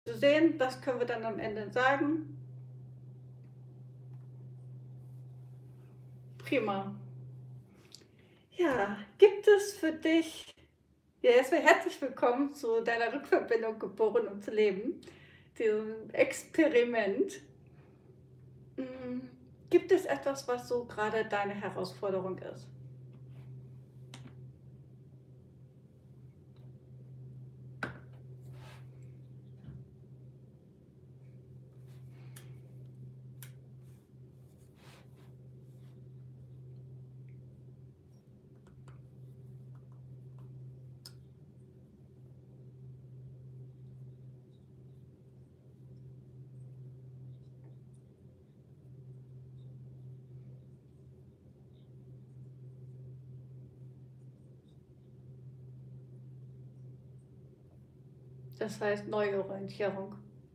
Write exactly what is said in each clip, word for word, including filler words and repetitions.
zu sehen. Das können wir dann am Ende sagen. Prima. Ja, gibt es für dich ja, erstmal herzlich willkommen zu deiner Rückverbindung geboren, um zu leben, diesem Experiment. Hm, gibt es etwas, was so gerade deine Herausforderung ist? Das heißt Neuorientierung.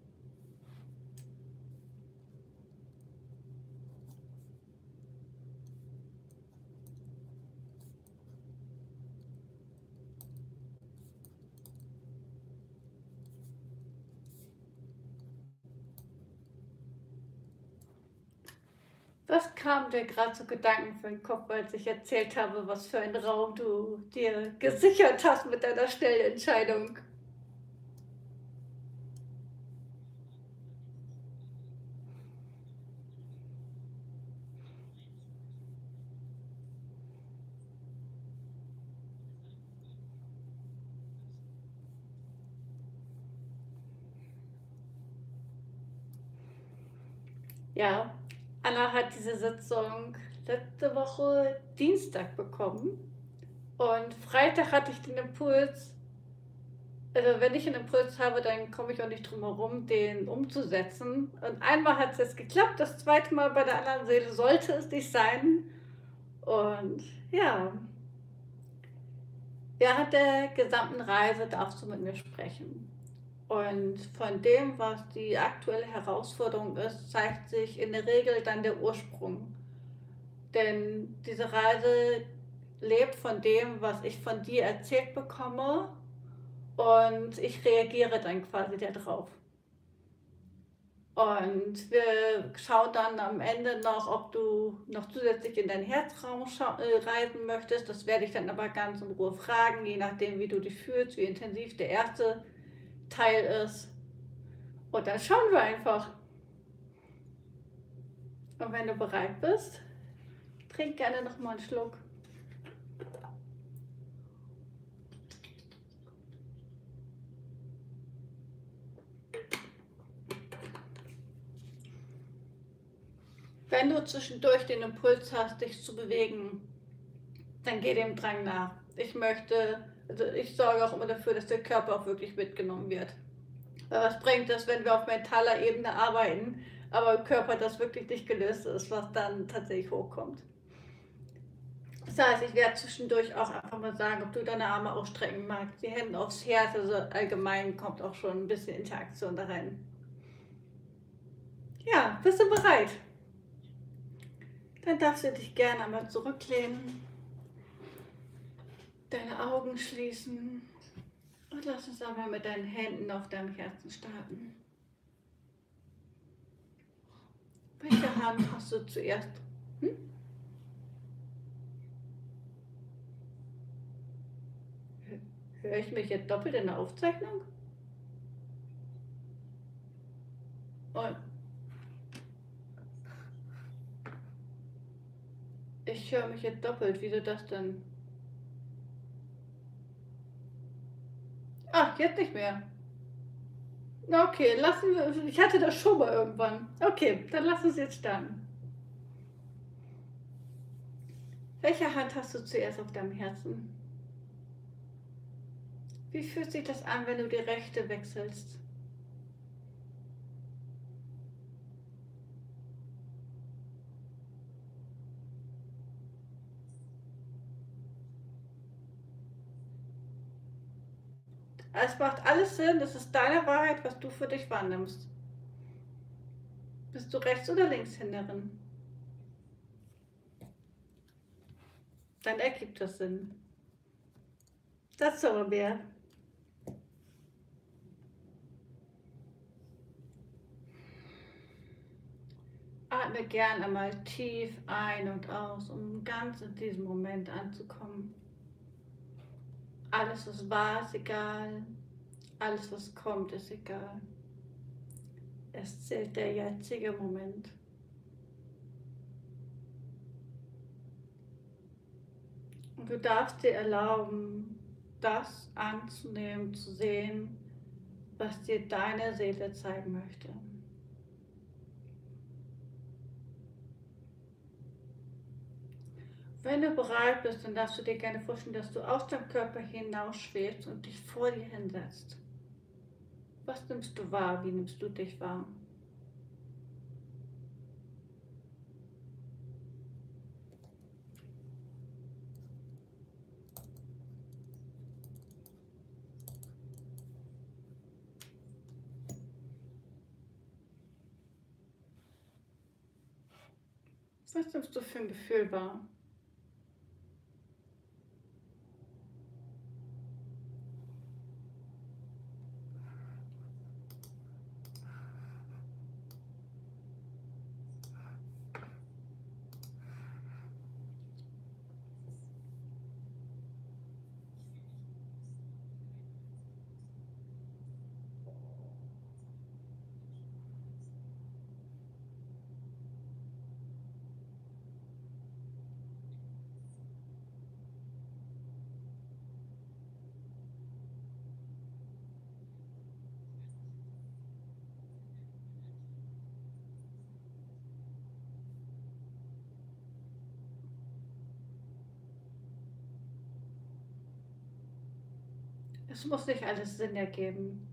Was kam dir gerade zu Gedanken für den Kopf, als ich erzählt habe, was für einen Raum du dir gesichert hast mit deiner schnellen Entscheidung? Ja, Anna hat diese Sitzung letzte Woche Dienstag bekommen und Freitag hatte ich den Impuls, also wenn ich einen Impuls habe, dann komme ich auch nicht drum herum, den umzusetzen. Und einmal hat es jetzt geklappt, das zweite Mal bei der anderen Seele sollte es nicht sein. Und ja, während der gesamten Reise darfst du mit mir sprechen. Und von dem, was die aktuelle Herausforderung ist, zeigt sich in der Regel dann der Ursprung. Denn diese Reise lebt von dem, was ich von dir erzählt bekomme und ich reagiere dann quasi darauf. Und wir schauen dann am Ende noch, ob du noch zusätzlich in deinen Herzraum äh, reisen möchtest. Das werde ich dann aber ganz in Ruhe fragen, je nachdem, wie du dich fühlst, wie intensiv der erste Teil ist. Und dann schauen wir einfach. Und wenn du bereit bist, trink gerne noch mal einen Schluck. Wenn du zwischendurch den Impuls hast, dich zu bewegen, dann geh dem Drang nach. Ich möchte, also ich sorge auch immer dafür, dass der Körper auch wirklich mitgenommen wird. Weil was bringt es, wenn wir auf mentaler Ebene arbeiten, aber im Körper das wirklich nicht gelöst ist, was dann tatsächlich hochkommt. Das heißt, ich werde zwischendurch auch einfach mal sagen, ob du deine Arme ausstrecken magst, die Hände aufs Herz, also allgemein kommt auch schon ein bisschen Interaktion da rein. Ja, bist du bereit? Dann darfst du dich gerne einmal zurücklehnen, deine Augen schließen und lass uns einmal mit deinen Händen auf deinem Herzen starten. Welche Hand hast du zuerst? Hm? Höre ich mich jetzt doppelt in der Aufzeichnung? Und ich höre mich jetzt doppelt. Wieso das denn? Ach, jetzt nicht mehr. Okay, lassen wir. Ich hatte das schon mal irgendwann. Okay, dann lass uns jetzt starten. Welche Hand hast du zuerst auf deinem Herzen? Wie fühlt sich das an, wenn du die rechte wechselst? Es macht alles Sinn, das ist deine Wahrheit, was du für dich wahrnimmst. Bist du Rechts- oder Linkshänderin? Dann ergibt das Sinn. Das ist aber mehr. Atme gern einmal tief ein und aus, um ganz in diesem Moment anzukommen. Alles, was war, ist egal. Alles, was kommt, ist egal. Es zählt der jetzige Moment. Und du darfst dir erlauben, das anzunehmen, zu sehen, was dir deine Seele zeigen möchte. Wenn du bereit bist, dann darfst du dir gerne vorstellen, dass du aus deinem Körper hinausschwebst und dich vor dir hinsetzt. Was nimmst du wahr? Wie nimmst du dich wahr? Was nimmst du für ein Gefühl wahr? Es muss nicht alles Sinn ergeben.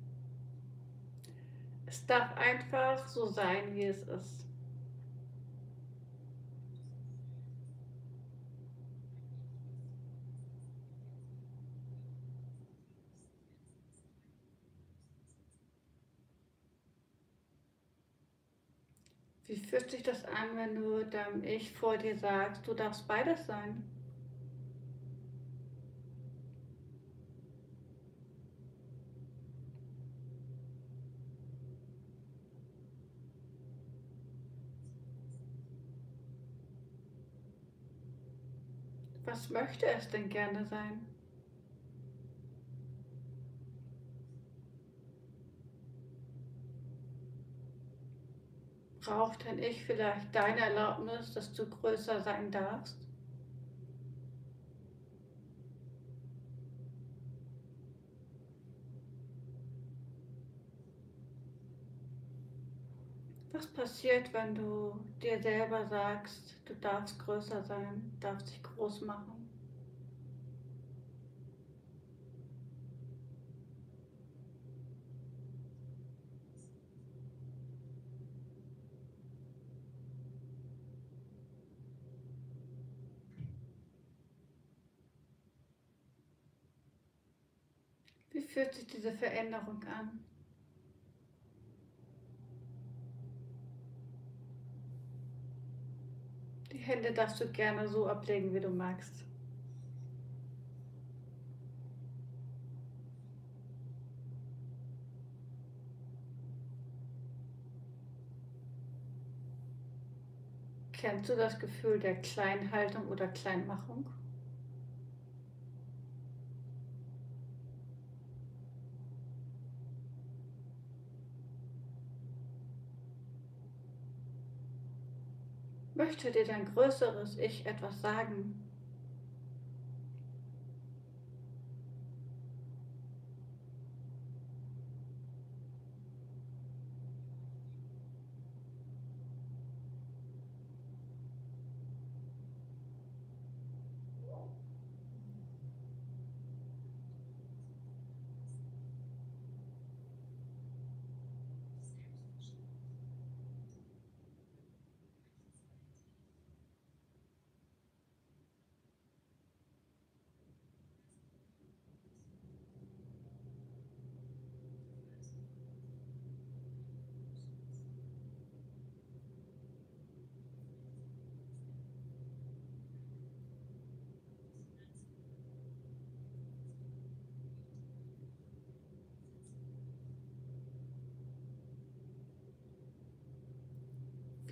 Es darf einfach so sein, wie es ist. Wie fühlt sich das an, wenn du deinem Ich vor dir sagst, du darfst beides sein? Was möchte es denn gerne sein? Braucht dein Ich vielleicht deine Erlaubnis, dass du größer sein darfst? Was passiert, wenn du dir selber sagst, du darfst größer sein, darfst dich groß machen? Wie fühlt sich diese Veränderung an? Die Hände darfst du gerne so ablegen, wie du magst. Kennst du das Gefühl der Kleinhaltung oder Kleinmachung? Möchte dir dein größeres Ich etwas sagen?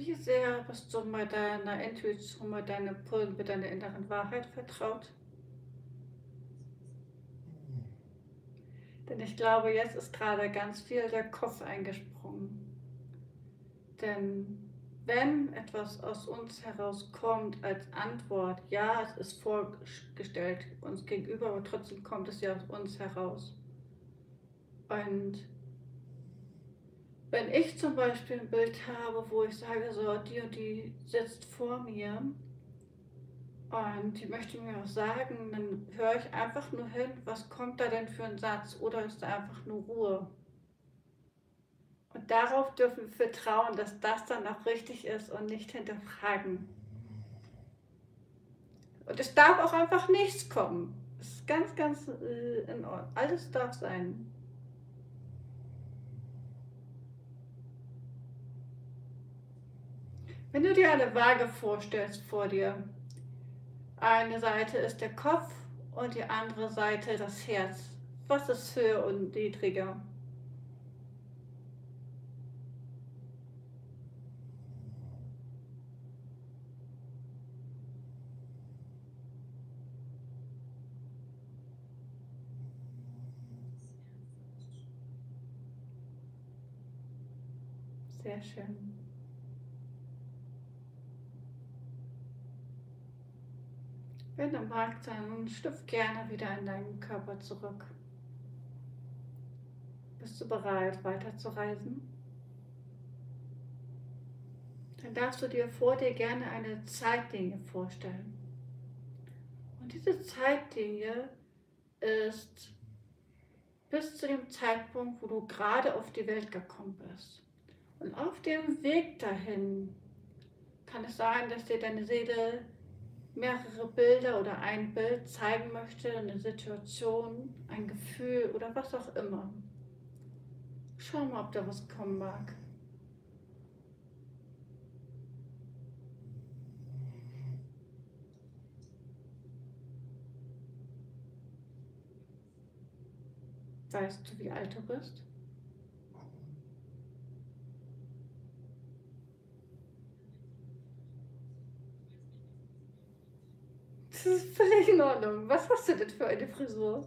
Wie sehr bist du mit deiner Intuition, mit deinem Impuls, mit deiner inneren Wahrheit vertraut? Denn ich glaube, jetzt ist gerade ganz viel der Kopf eingesprungen. Denn wenn etwas aus uns herauskommt als Antwort, ja, es ist vorgestellt uns gegenüber, aber trotzdem kommt es ja aus uns heraus. Und wenn ich zum Beispiel ein Bild habe, wo ich sage, so, die und die sitzt vor mir und die möchte mir was sagen, dann höre ich einfach nur hin, was kommt da denn für ein Satz, oder ist da einfach nur Ruhe? Und darauf dürfen wir vertrauen, dass das dann auch richtig ist und nicht hinterfragen. Und es darf auch einfach nichts kommen. Es ist ganz, ganz äh, in Ordnung. Alles darf sein. Wenn du dir eine Waage vorstellst vor dir, eine Seite ist der Kopf und die andere Seite das Herz. Was ist höher und niedriger? Sehr schön. Wenn du magst, dann schlüpf gerne wieder in deinen Körper zurück. Bist du bereit, weiterzureisen? Dann darfst du dir vor dir gerne eine Zeitlinie vorstellen. Und diese Zeitlinie ist bis zu dem Zeitpunkt, wo du gerade auf die Welt gekommen bist. Und auf dem Weg dahin kann es sein, dass dir deine Seele mehrere Bilder oder ein Bild zeigen möchte, eine Situation, ein Gefühl oder was auch immer. Schau mal, ob da was kommen mag. Weißt du, wie alt du bist? Das ist völlig in Ordnung. Was hast du denn für eine Frisur?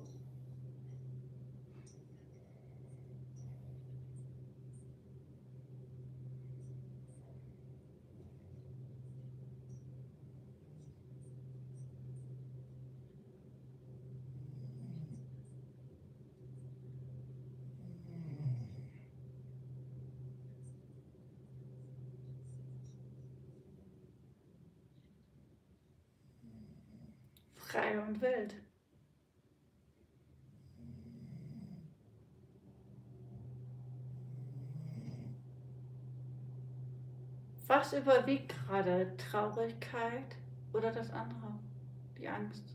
Frei und wild. Was überwiegt gerade? Traurigkeit oder das andere? Die Angst?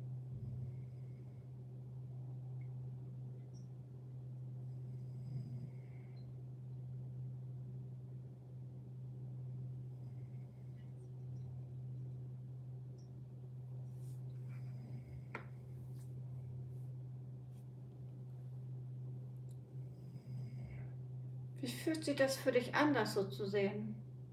Wie fühlt sich das für dich an, das so zu sehen?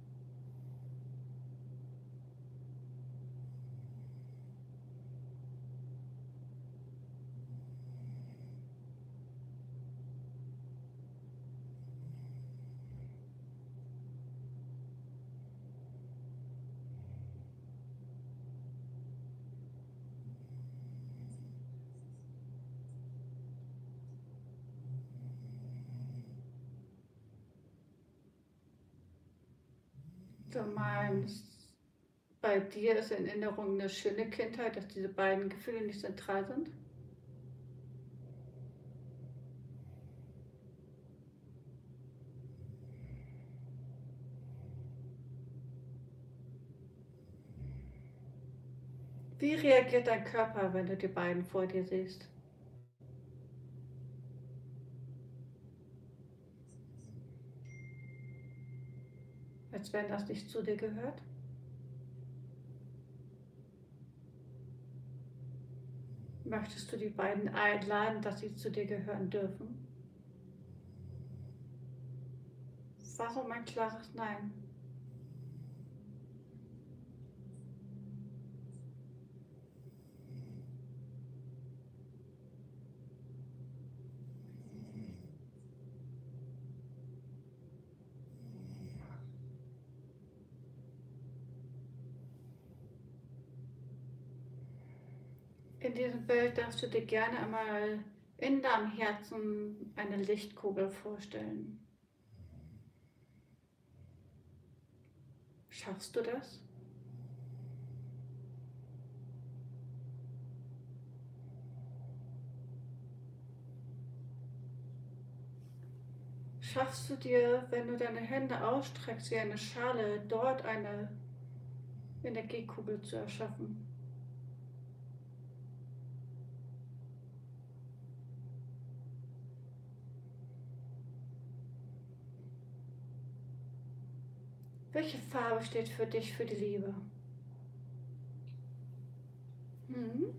Du meinst, bei dir ist in Erinnerung eine schöne Kindheit, dass diese beiden Gefühle nicht zentral sind? Wie reagiert dein Körper, wenn du die beiden vor dir siehst? Als wenn das nicht zu dir gehört? Möchtest du die beiden einladen, dass sie zu dir gehören dürfen? Warum ein klares Nein? In diesem Bild darfst du dir gerne einmal in deinem Herzen eine Lichtkugel vorstellen. Schaffst du das? Schaffst du dir, wenn du deine Hände ausstreckst wie eine Schale, dort eine Energiekugel zu erschaffen? Welche Farbe steht für dich für die Liebe? Hm?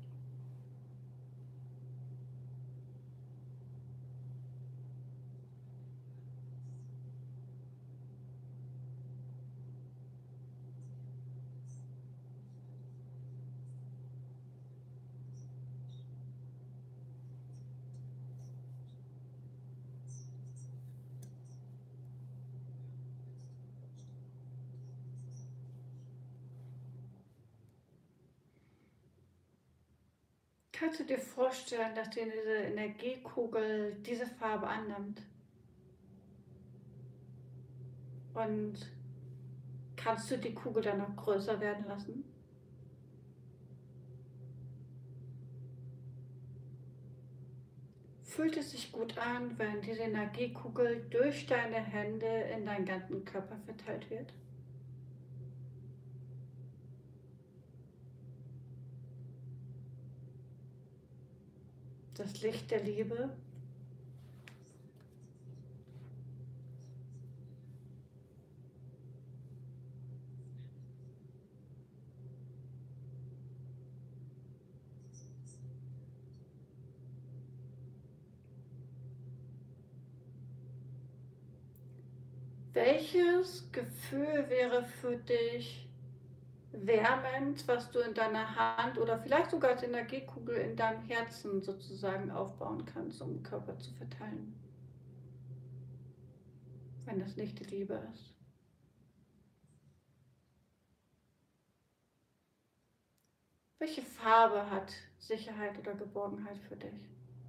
Kannst du dir vorstellen, dass dir diese Energiekugel diese Farbe annimmt? Und kannst du die Kugel dann noch größer werden lassen? Fühlt es sich gut an, wenn diese Energiekugel durch deine Hände in deinen ganzen Körper verteilt wird? Das Licht der Liebe. Welches Gefühl wäre für dich wärmend, was du in deiner Hand oder vielleicht sogar als Energiekugel in deinem Herzen sozusagen aufbauen kannst, um den Körper zu verteilen, wenn das nicht die Liebe ist? Welche Farbe hat Sicherheit oder Geborgenheit für dich?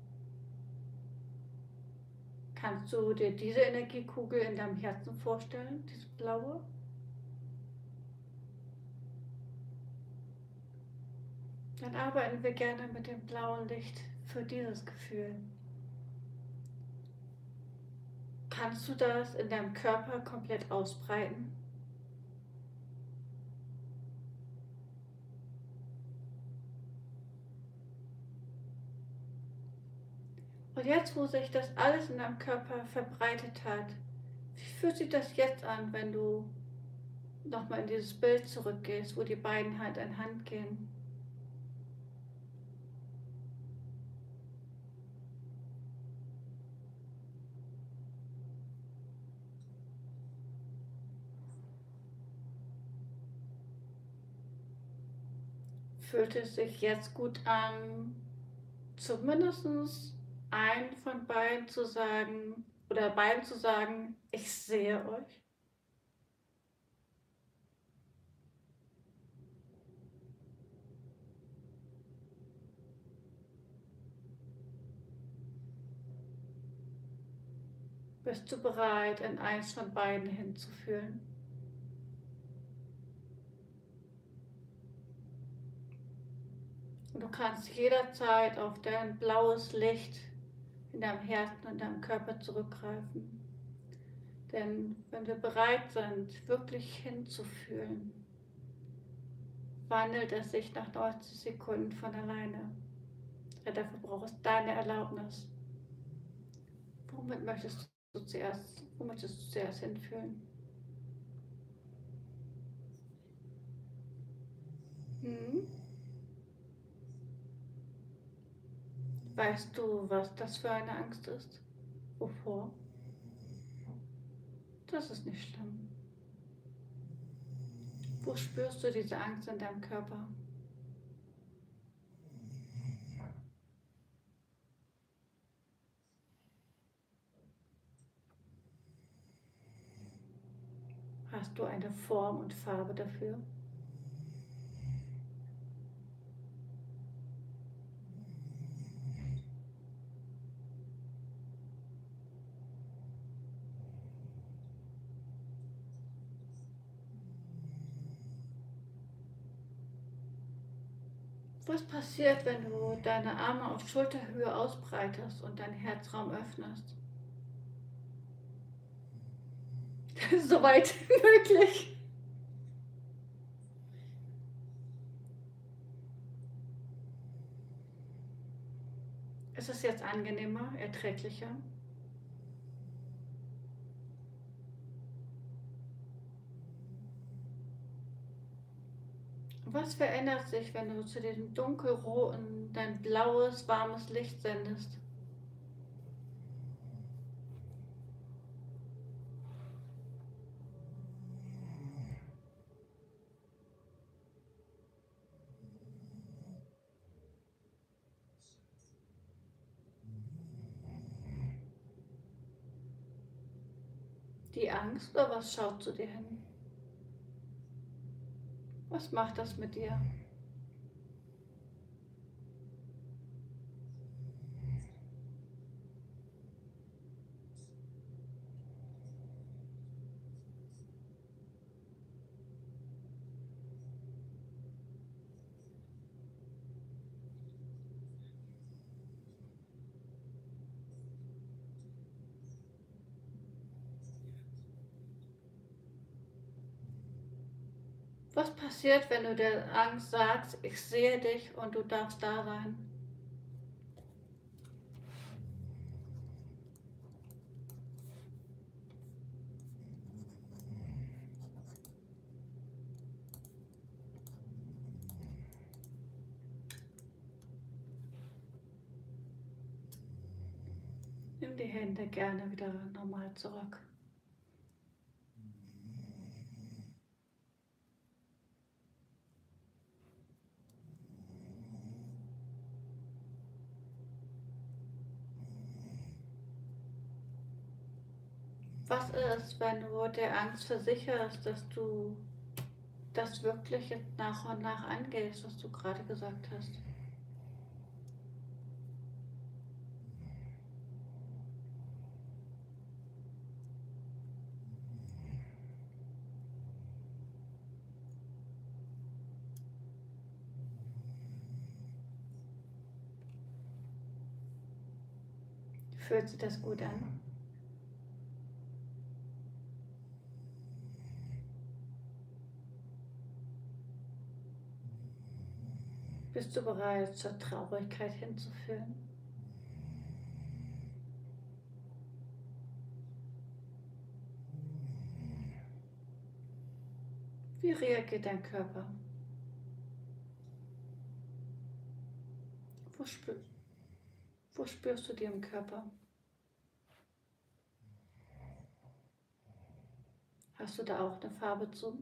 Kannst du dir diese Energiekugel in deinem Herzen vorstellen, diese blaue? Dann arbeiten wir gerne mit dem blauen Licht für dieses Gefühl. Kannst du das in deinem Körper komplett ausbreiten? Und jetzt, wo sich das alles in deinem Körper verbreitet hat, wie fühlt sich das jetzt an, wenn du nochmal in dieses Bild zurückgehst, wo die beiden Hand in Hand gehen? Fühlt es sich jetzt gut an, zumindest einen von beiden zu sagen oder beiden zu sagen, ich sehe euch? Bist du bereit, in eins von beiden hinzufühlen? Und du kannst jederzeit auf dein blaues Licht in deinem Herzen und deinem Körper zurückgreifen. Denn wenn wir bereit sind, wirklich hinzufühlen, wandelt es sich nach neunzig Sekunden von alleine. Ja, dafür brauchst du deine Erlaubnis. Womit möchtest du zuerst, wo möchtest du zuerst hinfühlen? Hm? Weißt du, was das für eine Angst ist? Wovor? Das ist nicht schlimm. Wo spürst du diese Angst in deinem Körper? Hast du eine Form und Farbe dafür? Was passiert, wenn du deine Arme auf Schulterhöhe ausbreitest und deinen Herzraum öffnest? Soweit möglich. Ist es jetzt angenehmer, erträglicher? Was verändert sich, wenn du zu diesem dunkelroten dein blaues, warmes Licht sendest? Die Angst oder was schaut zu dir hin? Was macht das mit dir? Was passiert, wenn du der Angst sagst, ich sehe dich und du darfst da sein? Nimm die Hände gerne wieder normal zurück. Was ist, wenn du der Angst versicherst, dass du das wirklich jetzt nach und nach angehst, was du gerade gesagt hast? Fühlt sich das gut an? Bist du bereit, zur Traurigkeit hinzuführen? Wie reagiert dein Körper? Wo, spür, wo spürst du die im Körper? Hast du da auch eine Farbe zu?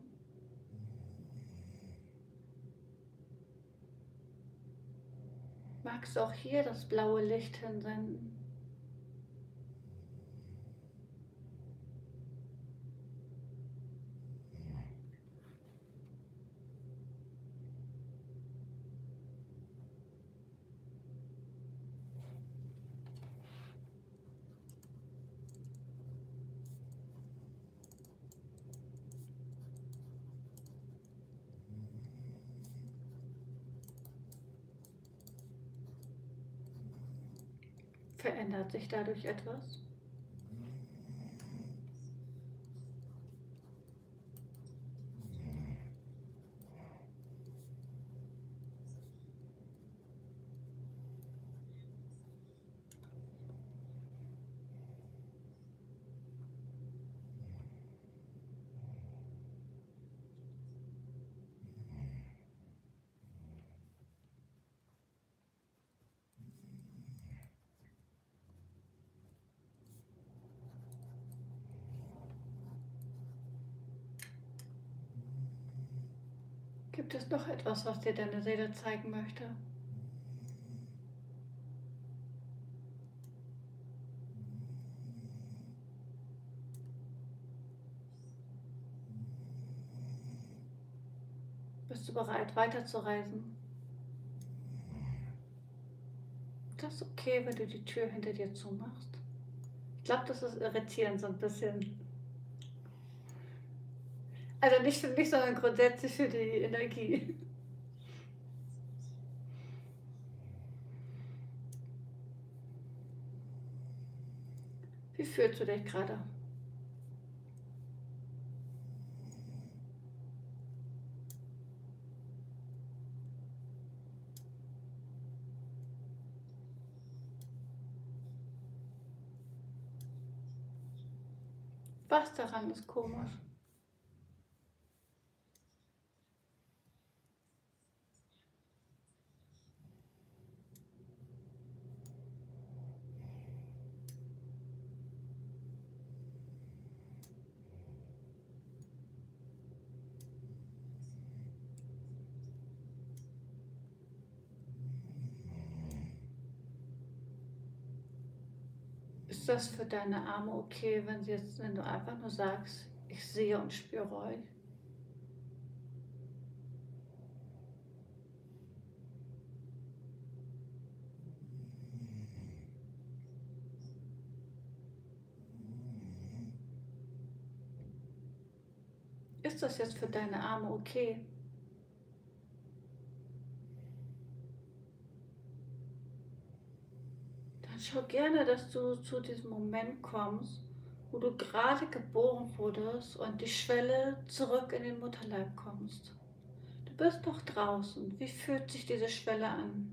Magst du auch hier das blaue Licht hinsenden? Verändert sich dadurch etwas? Gibt es noch etwas, was dir deine Seele zeigen möchte? Bist du bereit, weiterzureisen? Das ist okay, wenn du die Tür hinter dir zumachst. Ich glaube, das ist irritierend so ein bisschen. Also nicht für mich, sondern grundsätzlich für die Energie. Wie fühlst du dich gerade? Was daran ist komisch? Ist das für deine Arme okay, wenn sie jetzt, wenn du einfach nur sagst, ich sehe und spüre euch? Ist das jetzt für deine Arme okay? Dann schau gerne, dass du zu diesem Moment kommst, wo du gerade geboren wurdest und die Schwelle zurück in den Mutterleib kommst. Du bist noch draußen. Wie fühlt sich diese Schwelle an?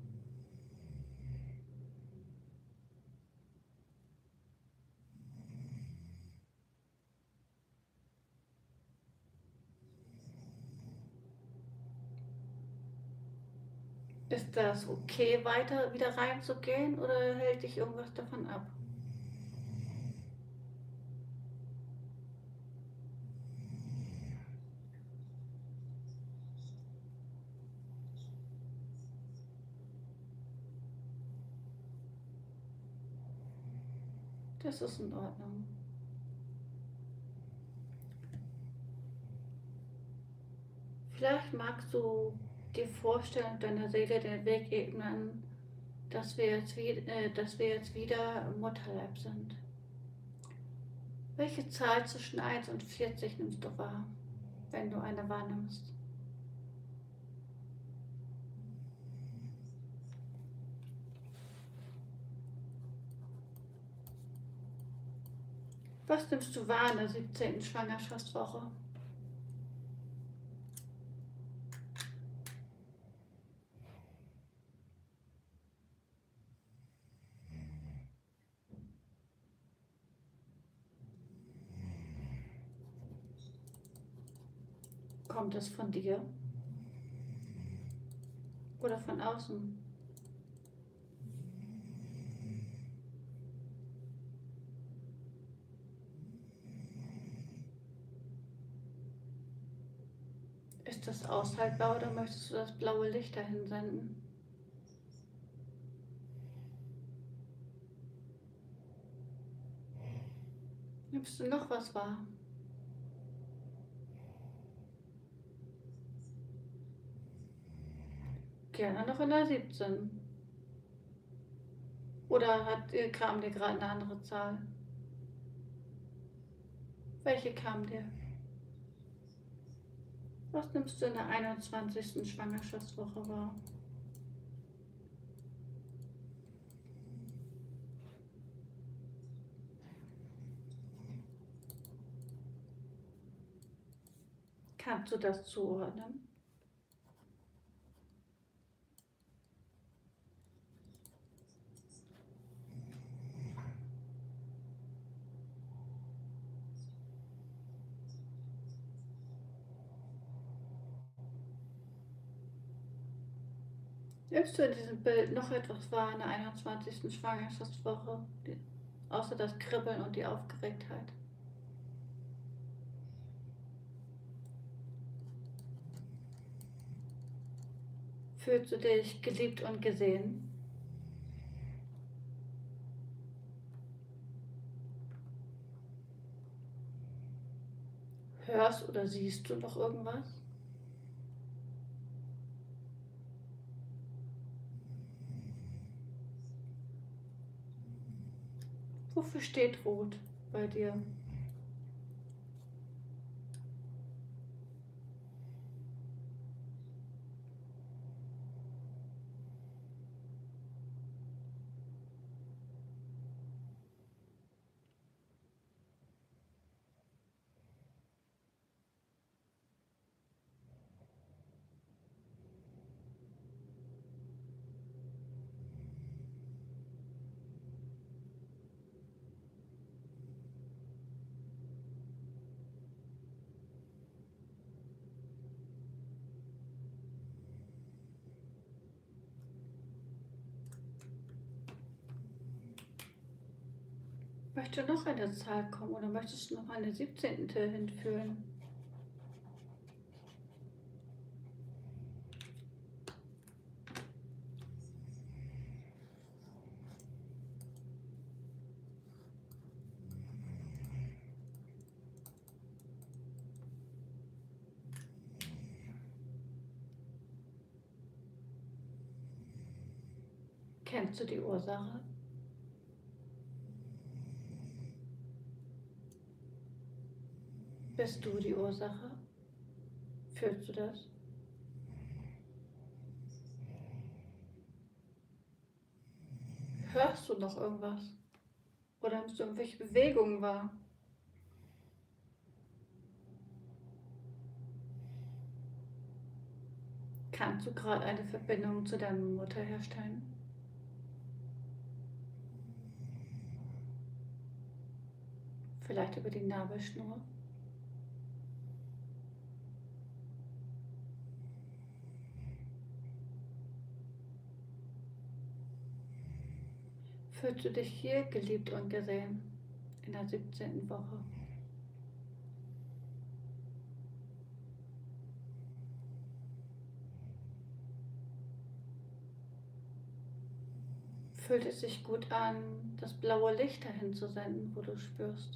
Ist das okay, weiter wieder reinzugehen oder hält dich irgendwas davon ab? Das ist in Ordnung. Vielleicht magst du dir vorstellen, deiner Seele den Weg ebnen, dass wir jetzt, wie, äh, dass wir jetzt wieder im Mutterleib sind. Welche Zahl zwischen eins und vierzig nimmst du wahr, wenn du eine wahrnimmst? Was nimmst du wahr in der siebzehnten Schwangerschaftswoche? Kommt es von dir oder von außen? Ist das aushaltbar oder möchtest du das blaue Licht dahin senden? Nimmst du noch was wahr? Gerne noch in der siebzehn. Oder hat, äh, kam dir gerade eine andere Zahl? Welche kam dir? Was nimmst du in der einundzwanzigsten Schwangerschaftswoche wahr? Kannst du das zuordnen? Nimmst du in diesem Bild noch etwas wahr in der einundzwanzigsten Schwangerschaftswoche, die, außer das Kribbeln und die Aufgeregtheit? Fühlst du dich geliebt und gesehen? Hörst oder siehst du noch irgendwas? Wofür steht Rot bei dir? Möchte noch eine Zahl kommen oder möchtest du noch eine siebzehnte hinführen? Kennst du die Ursache? Bist du die Ursache? Fühlst du das? Hörst du noch irgendwas? Oder nimmst du irgendwelche Bewegungen wahr? Kannst du gerade eine Verbindung zu deiner Mutter herstellen? Vielleicht über die Nabelschnur? Fühlst du dich hier geliebt und gesehen in der siebzehnten Woche? Fühlt es sich gut an, das blaue Licht dahin zu senden, wo du spürst?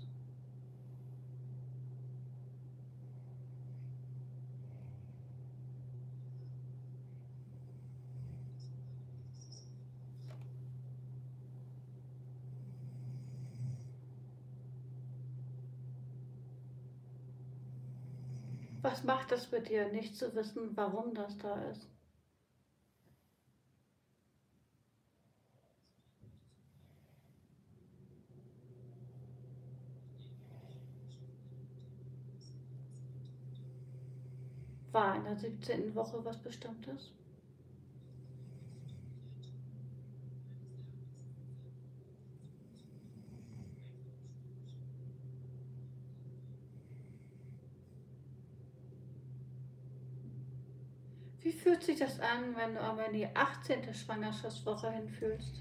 Was macht es mit dir, nicht zu wissen, warum das da ist? War in der siebzehnten Woche was Bestimmtes? Wie fühlt sich das an, wenn du aber in die achtzehnte Schwangerschaftswoche hinfühlst?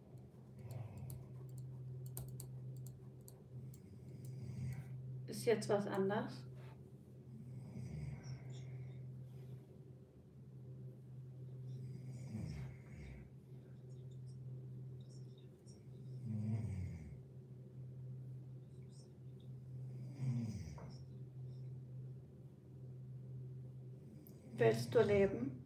Ist jetzt was anders? Willst du leben?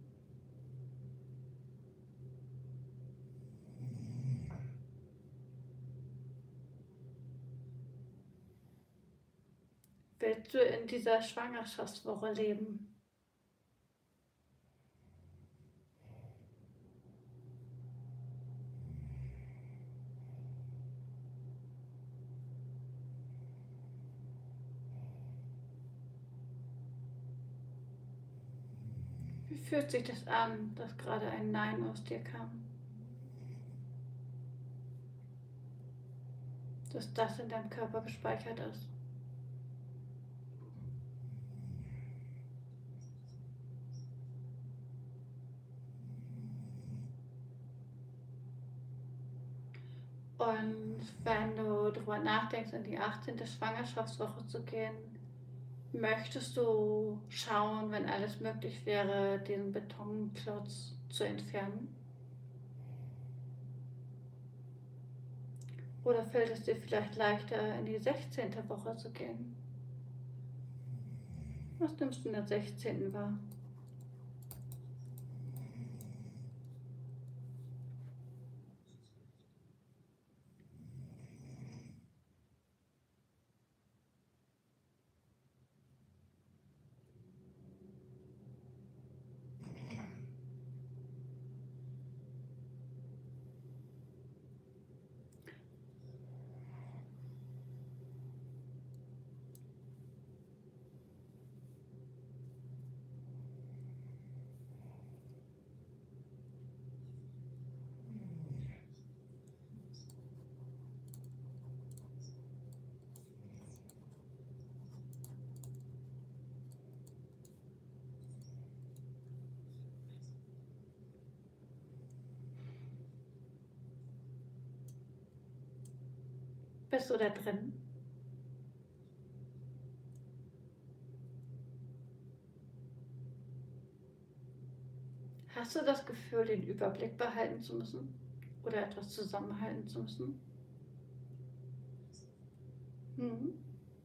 Willst du in dieser Schwangerschaftswoche leben? Wie fühlt sich das an, dass gerade ein Nein aus dir kam? Dass das in deinem Körper gespeichert ist? Und wenn du darüber nachdenkst, in die achtzehnte Schwangerschaftswoche zu gehen, möchtest du schauen, wenn alles möglich wäre, den Betonklotz zu entfernen? Oder fällt es dir vielleicht leichter, in die sechzehnte Woche zu gehen? Was nimmst du in der sechzehnten wahr? Bist du da drin? Hast du das Gefühl, den Überblick behalten zu müssen oder etwas zusammenhalten zu müssen? Mhm.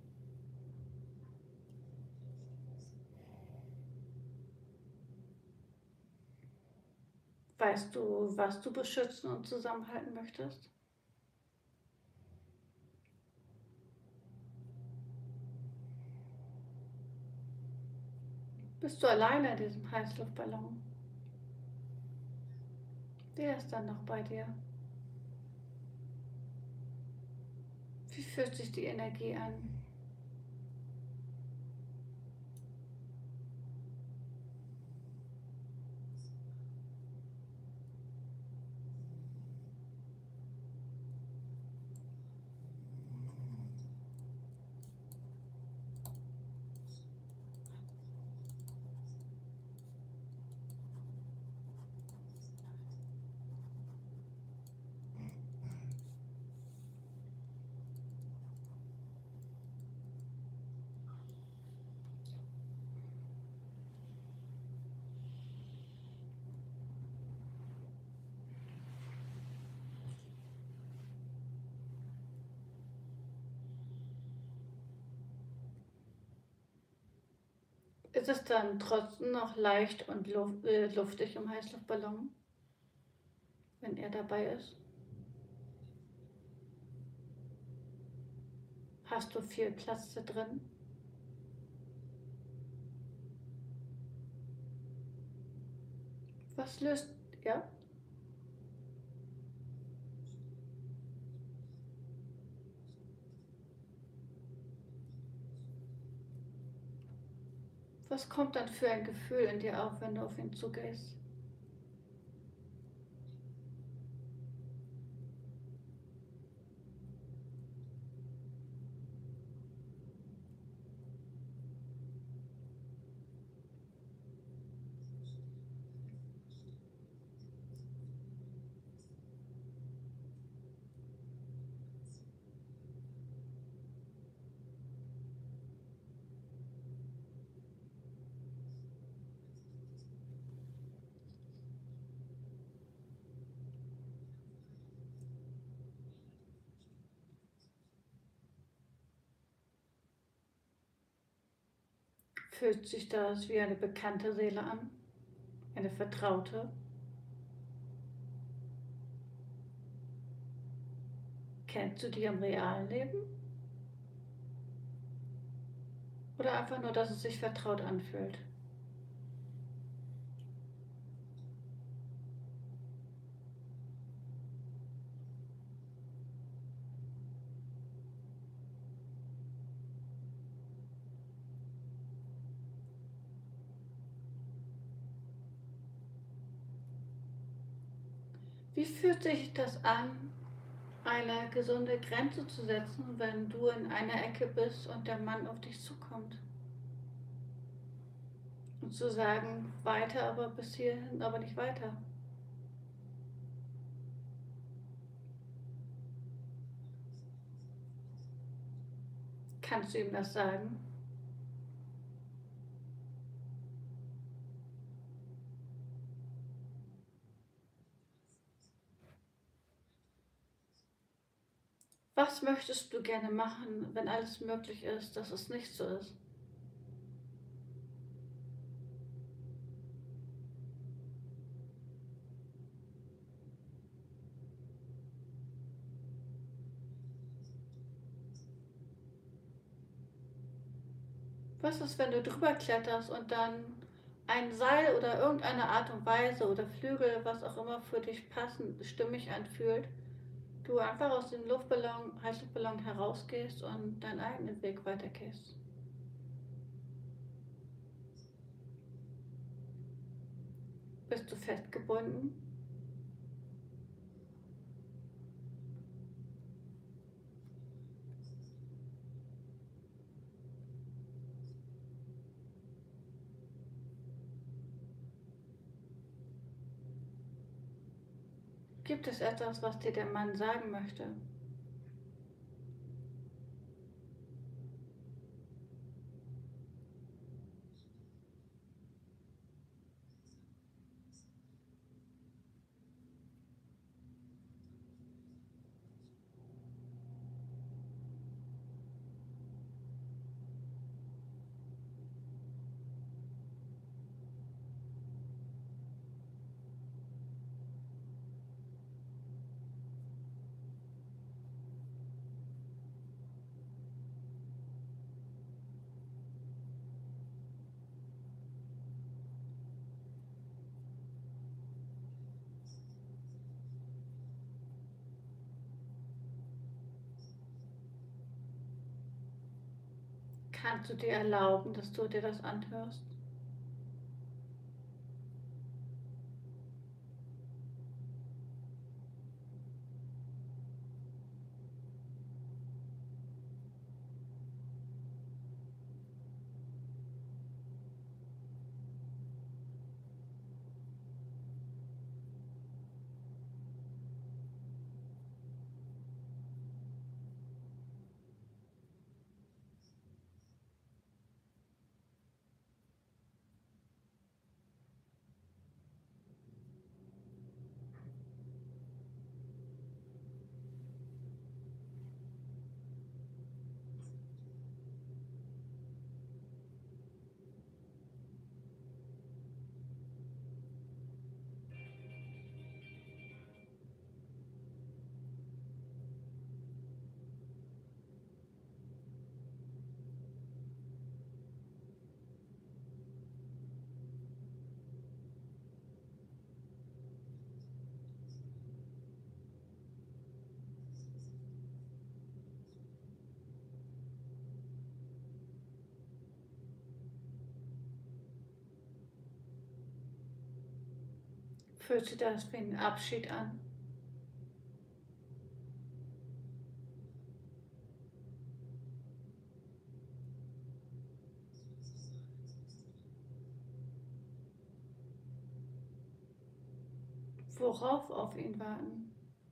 Weißt du, was du beschützen und zusammenhalten möchtest? Bist du alleine in diesem Heißluftballon? Wer ist dann noch bei dir? Wie fühlt sich die Energie an? Ist es dann trotzdem noch leicht und luft, äh, luftig im Heißluftballon, wenn er dabei ist? Hast du viel Platz da drin? Was löst, ja? Was kommt dann für ein Gefühl in dir auf, wenn du auf ihn zugehst? Fühlt sich das wie eine bekannte Seele an? Eine vertraute? Kennst du die im realen Leben? Oder einfach nur, dass es sich vertraut anfühlt? Wie fühlt sich das an, eine gesunde Grenze zu setzen, wenn du in einer Ecke bist und der Mann auf dich zukommt? Und zu sagen, weiter, aber bis hierhin, aber nicht weiter. Kannst du ihm das sagen? Was möchtest du gerne machen, wenn alles möglich ist, dass es nicht so ist? Was ist, wenn du drüber kletterst und dann ein Seil oder irgendeine Art und Weise oder Flügel, was auch immer für dich passend, stimmig anfühlt, du einfach aus dem Luftballon, Heißluftballon herausgehst und deinen eigenen Weg weitergehst? Bist du festgebunden? Gibt es etwas, was dir der Mann sagen möchte? Kannst du dir erlauben, dass du dir das anhörst? Fühlt sich das wie ein Abschied an? Worauf auf ihn warten?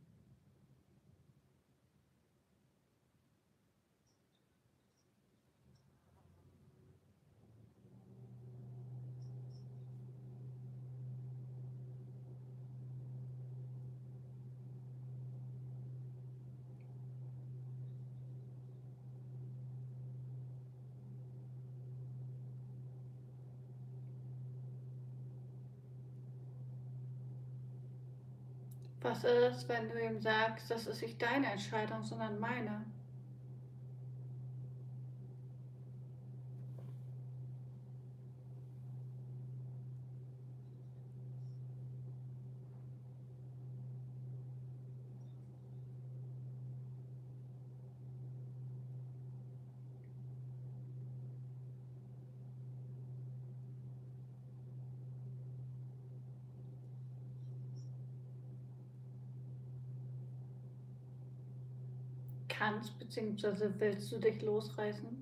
Was ist, wenn du ihm sagst, das ist nicht deine Entscheidung, sondern meine? Kannst bzw. willst du dich losreißen?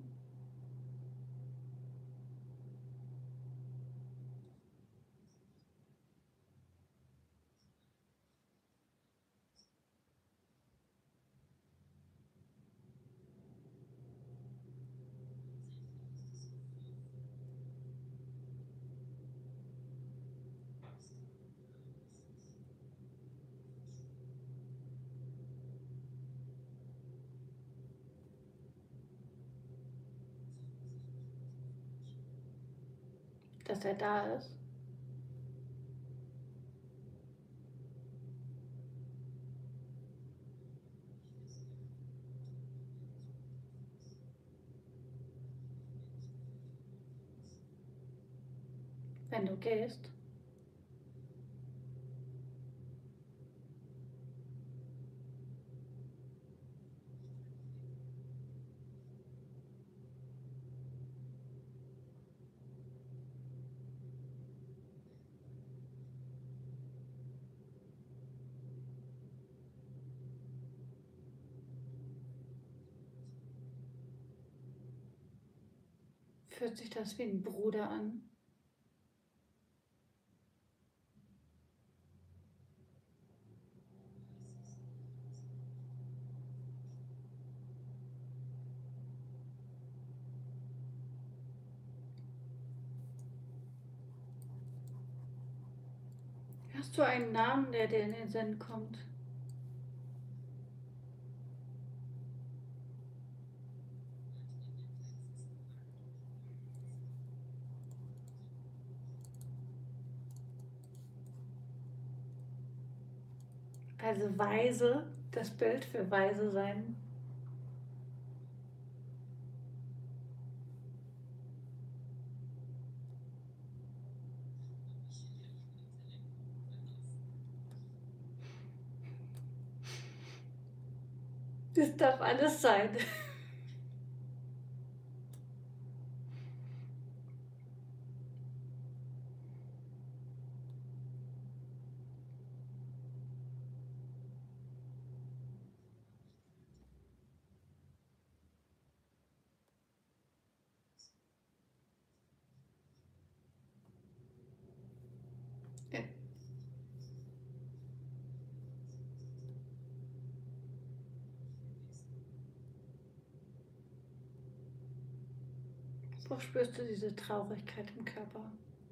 Dass er da ist? Wenn du gehst? Fühlt sich das wie ein Bruder an? Hast du einen Namen, der dir in den Sinn kommt? Also weise, das Bild für weise sein. Das darf alles sein. Wo spürst du diese Traurigkeit im Körper?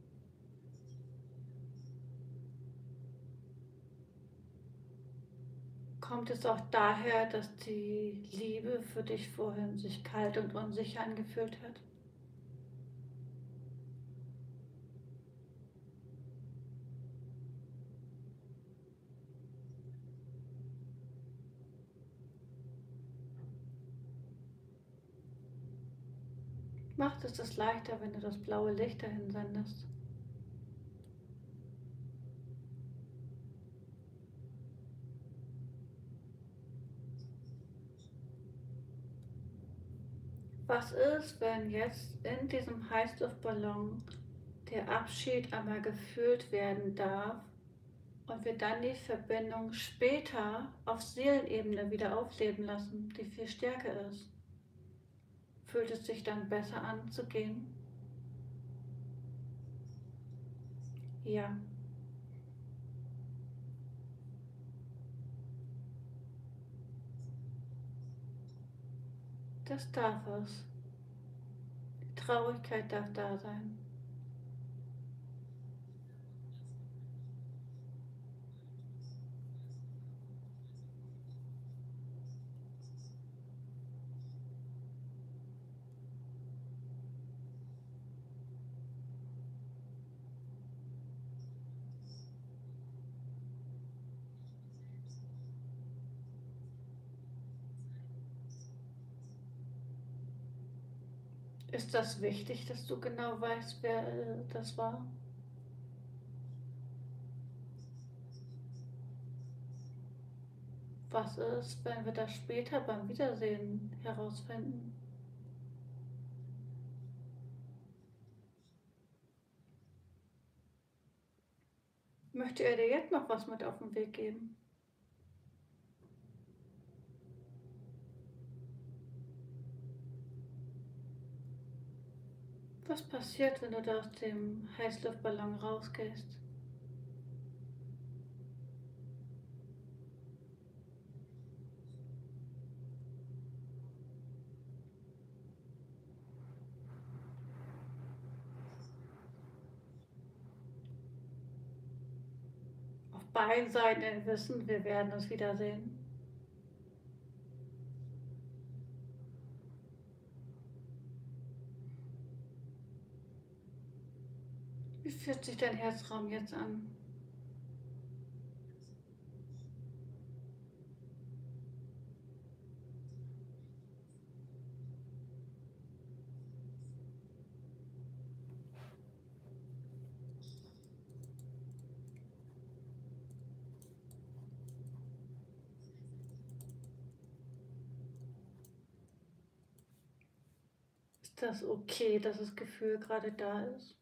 Kommt es auch daher, dass die Liebe für dich vorhin sich kalt und unsicher angefühlt hat? Macht es es leichter, wenn du das blaue Licht dahin sendest? Was ist, wenn jetzt in diesem Heißluftballon der Abschied einmal gefühlt werden darf und wir dann die Verbindung später auf Seelenebene wieder aufleben lassen, die viel stärker ist? Fühlt es sich dann besser an zu gehen? Ja. Das darf es. Die Traurigkeit darf da sein. Ist das wichtig, dass du genau weißt, wer äh, das war? Was ist, wenn wir das später beim Wiedersehen herausfinden? Möchte er dir jetzt noch was mit auf den Weg geben? Was passiert, wenn du da aus dem Heißluftballon rausgehst? Auf beiden Seiten wissen, wir werden uns wiedersehen. Wie fühlt sich dein Herzraum jetzt an? Ist das okay, dass das Gefühl gerade da ist?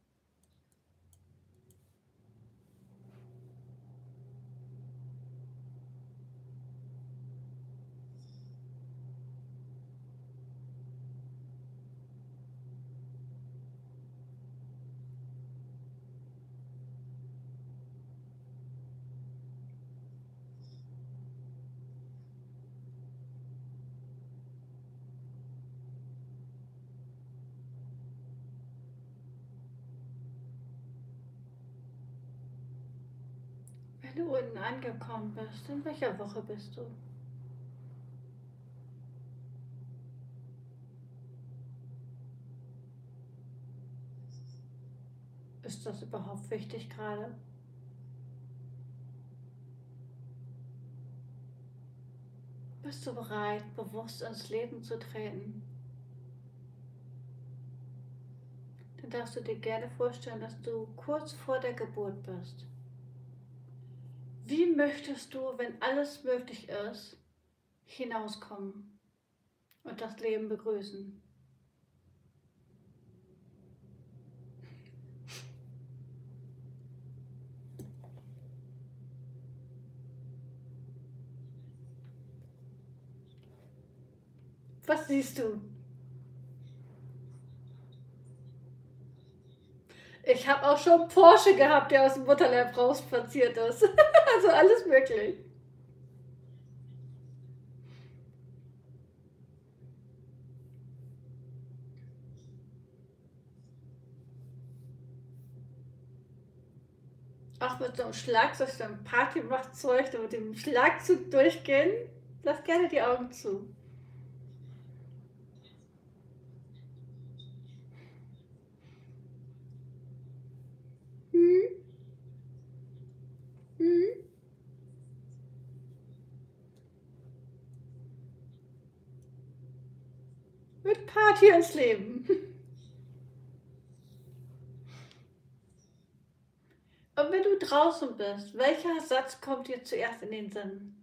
Wenn du unten angekommen bist, in welcher Woche bist du? Ist das überhaupt wichtig gerade? Bist du bereit, bewusst ins Leben zu treten? Dann darfst du dir gerne vorstellen, dass du kurz vor der Geburt bist. Wie möchtest du, wenn alles möglich ist, hinauskommen und das Leben begrüßen? Was siehst du? Ich habe auch schon Porsche gehabt, der aus dem Mutterleib rausspaziert ist. Also alles möglich. Auch mit so einem Schlagzeug, so einem Party-Machzeug, mit dem Schlagzug durchgehen. Lass gerne die Augen zu. Hm? Hm? Mit Party ins Leben. Und wenn du draußen bist, welcher Satz kommt dir zuerst in den Sinn?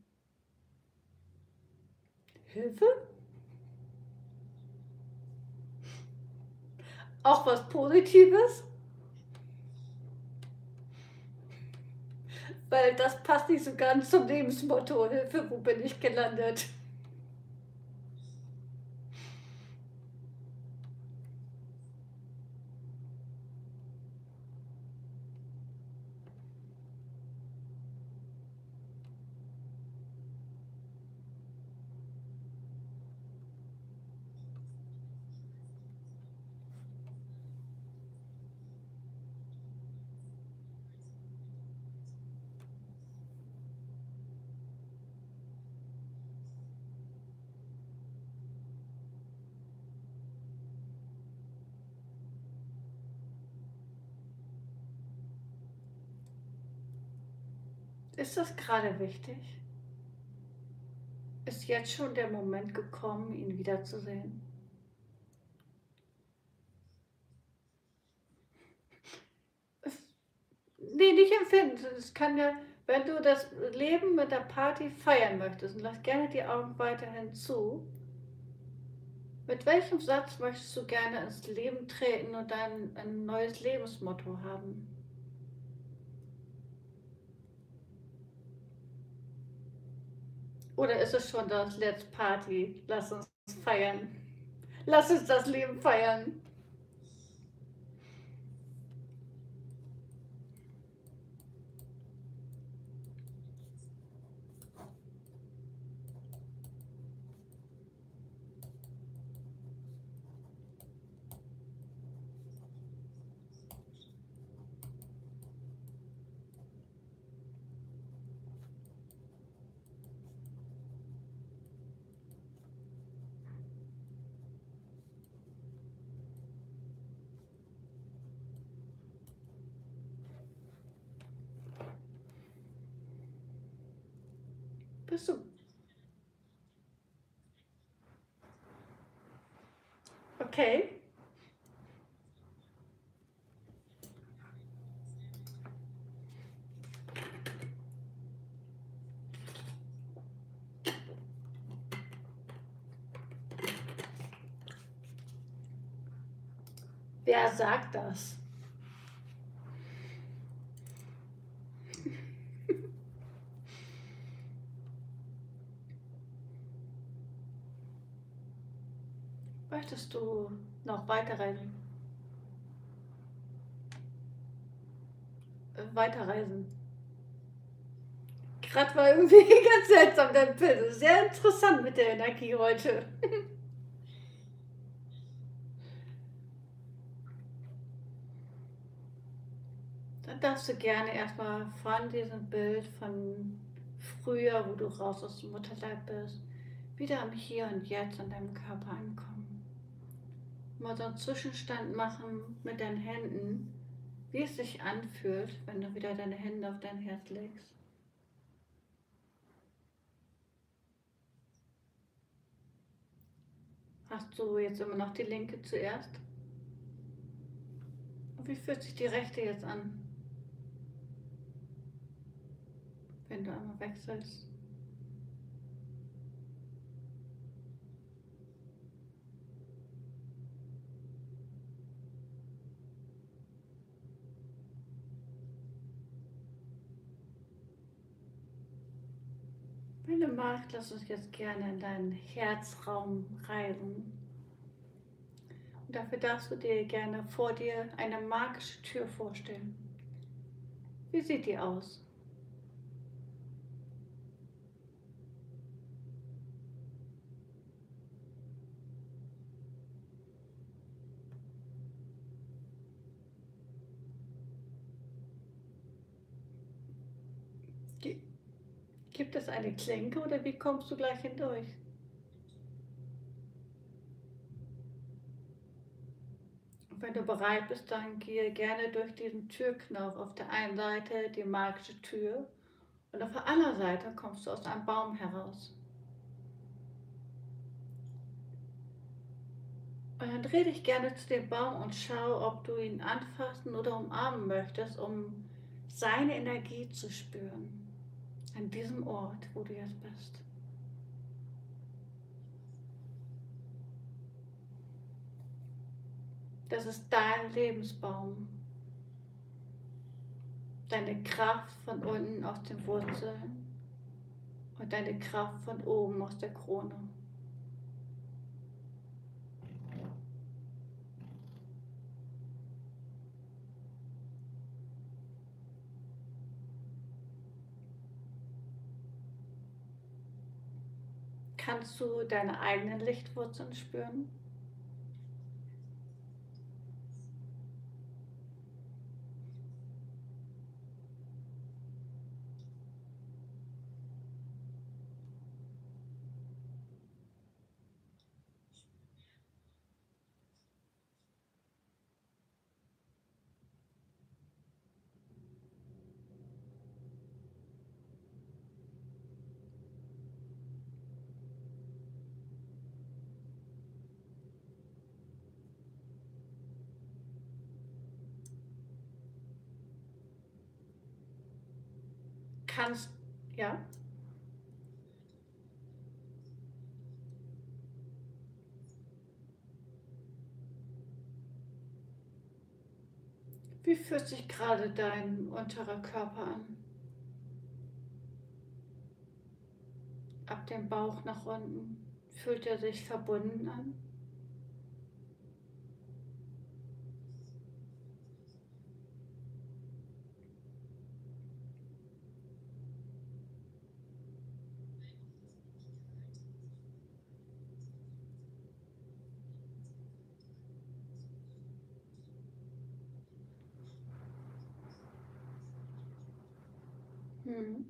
Hilfe? Auch was Positives? Weil das passt nicht so ganz zum Lebensmotto. Hilfe, wo bin ich gelandet? Ist das gerade wichtig? Ist jetzt schon der Moment gekommen, ihn wiederzusehen? Nee, nicht empfinden. Es kann ja, wenn du das Leben mit der Party feiern möchtest, und lass gerne die Augen weiterhin zu, mit welchem Satz möchtest du gerne ins Leben treten und dann ein neues Lebensmotto haben? Oder ist es schon das Let's Party? Lass uns feiern. Lass uns das Leben feiern. Bist du okay? Wer sagt das? Möchtest du noch weiterreisen? Äh, weiterreisen. Gerade war irgendwie ganz seltsam dein Bild. Sehr interessant mit der Energie heute. Dann darfst du gerne erstmal von diesem Bild von früher, wo du raus aus dem Mutterleib bist, wieder am Hier und Jetzt an deinem Körper ankommen. Mal so einen Zwischenstand machen mit deinen Händen, wie es sich anfühlt, wenn du wieder deine Hände auf dein Herz legst. Hast du jetzt immer noch die linke zuerst? Und wie fühlt sich die rechte jetzt an, wenn du einmal wechselst? Wenn du magst, lass uns jetzt gerne in deinen Herzraum reisen. Und dafür darfst du dir gerne vor dir eine magische Tür vorstellen. Wie sieht die aus? Gibt es eine Klinke oder wie kommst du gleich hindurch? Und wenn du bereit bist, dann gehe gerne durch diesen Türknauf. Auf der einen Seite die magische Tür und auf der anderen Seite kommst du aus einem Baum heraus. Und dann dreh dich gerne zu dem Baum und schau, ob du ihn anfassen oder umarmen möchtest, um seine Energie zu spüren. An diesem Ort, wo du jetzt bist. Das ist dein Lebensbaum. Deine Kraft von unten aus den Wurzeln und deine Kraft von oben aus der Krone. Kannst du deine eigenen Lichtwurzeln spüren? Kannst, ja? Wie fühlt sich gerade dein unterer Körper an? Ab dem Bauch nach unten. Fühlt er sich verbunden an? Hm.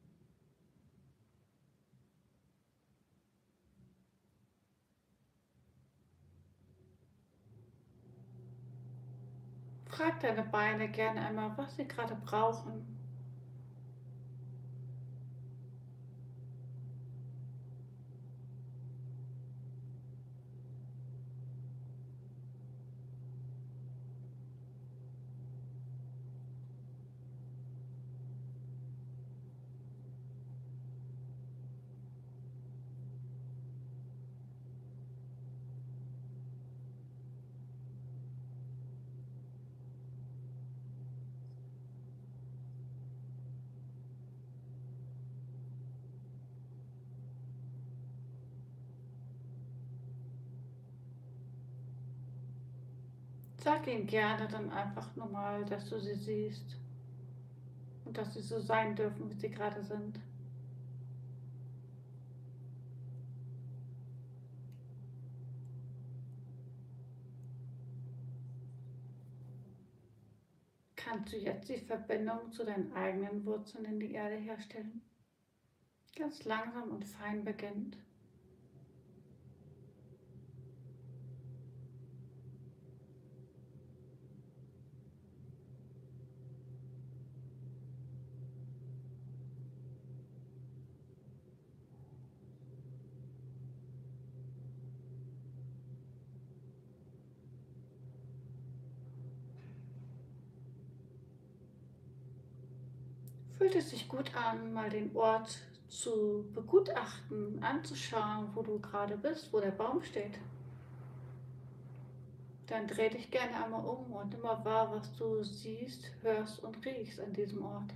Frag deine Beine gerne einmal, was sie gerade brauchen. Sag ihnen gerne dann einfach nochmal, dass du sie siehst und dass sie so sein dürfen, wie sie gerade sind. Kannst du jetzt die Verbindung zu deinen eigenen Wurzeln in die Erde herstellen? Ganz langsam und fein beginnt. Fühlt es sich gut an, mal den Ort zu begutachten, anzuschauen, wo du gerade bist, wo der Baum steht. Dann dreh dich gerne einmal um und nimm mal wahr, was du siehst, hörst und riechst an diesem Ort.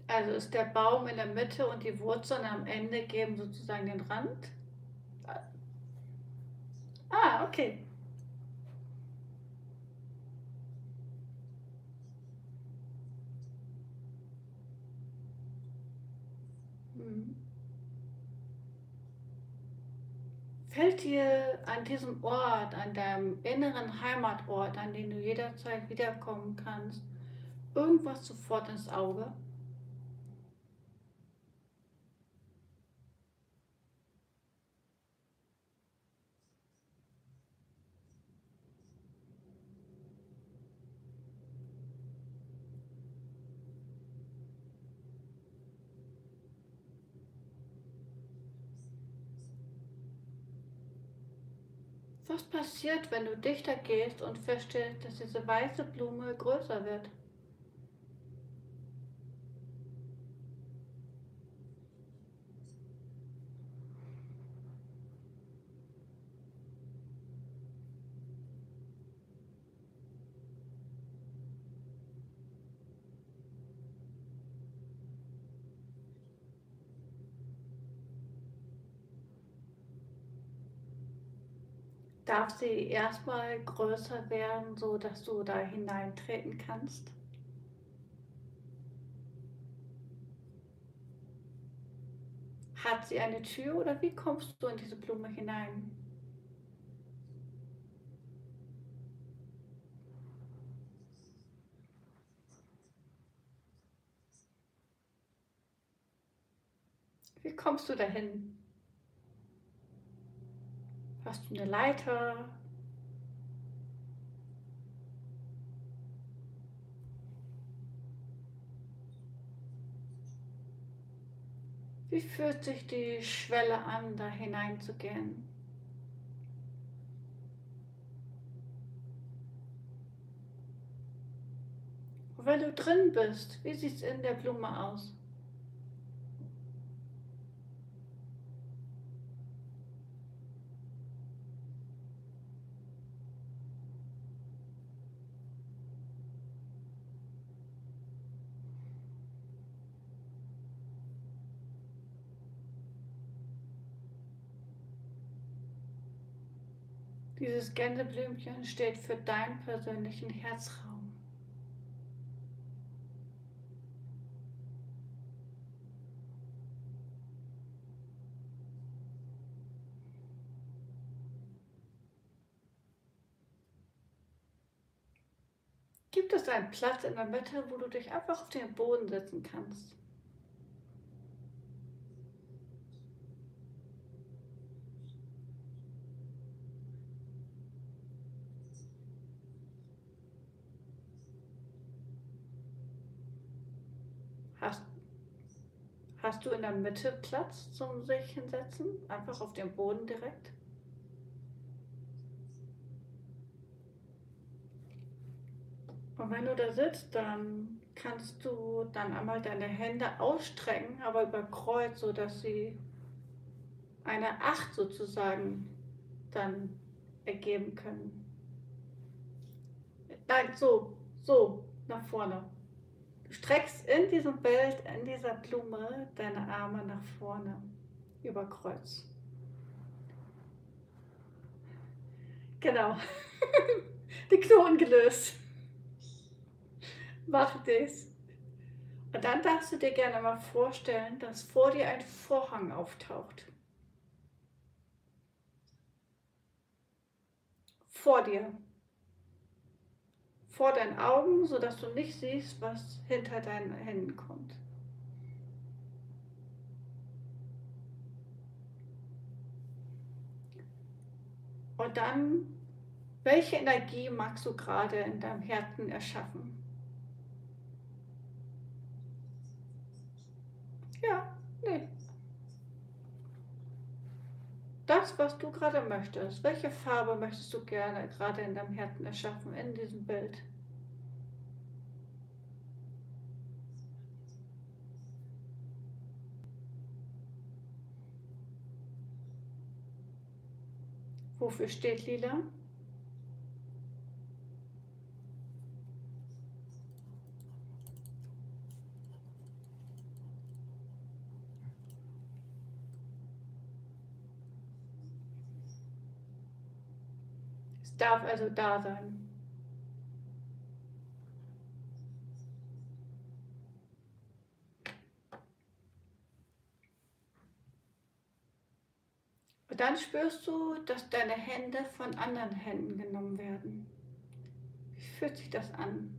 Also ist der Baum in der Mitte und die Wurzeln am Ende geben sozusagen den Rand? Ah, okay. Hm. Fällt dir an diesem Ort, an deinem inneren Heimatort, an den du jederzeit wiederkommen kannst, irgendwas sofort ins Auge? Was passiert, wenn du dichter gehst und feststellst, dass diese weiße Blume größer wird? Darf sie erstmal größer werden, so dass du da hineintreten kannst? Hat sie eine Tür oder wie kommst du in diese Blume hinein? Wie kommst du dahin? Hast du eine Leiter? Wie fühlt sich die Schwelle an, da hineinzugehen? Und wenn du drin bist, wie sieht es in der Blume aus? Dieses Gänseblümchen steht für deinen persönlichen Herzraum. Gibt es einen Platz in der Mitte, wo du dich einfach auf den Boden setzen kannst? Hast, hast du in der Mitte Platz zum sich hinsetzen? Einfach auf dem Boden direkt? Und wenn du da sitzt, dann kannst du dann einmal deine Hände ausstrecken, aber über Kreuz, sodass sie eine Acht sozusagen dann ergeben können. Nein, so, so, nach vorne. Du streckst in diesem Bild, in dieser Blume, deine Arme nach vorne, über Kreuz. Genau. Die Knoten gelöst. Mach das. Und dann darfst du dir gerne mal vorstellen, dass vor dir ein Vorhang auftaucht. Vor dir. Vor deinen Augen, sodass du nicht siehst, was hinter deinen Händen kommt. Und dann, welche Energie magst du gerade in deinem Herzen erschaffen? Ja, nee. Das, was du gerade möchtest. Welche Farbe möchtest du gerne gerade in deinem Herzen erschaffen, in diesem Bild? Wofür steht Lila? darf also da sein. Und dann spürst du, dass deine Hände von anderen Händen genommen werden. Wie fühlt sich das an?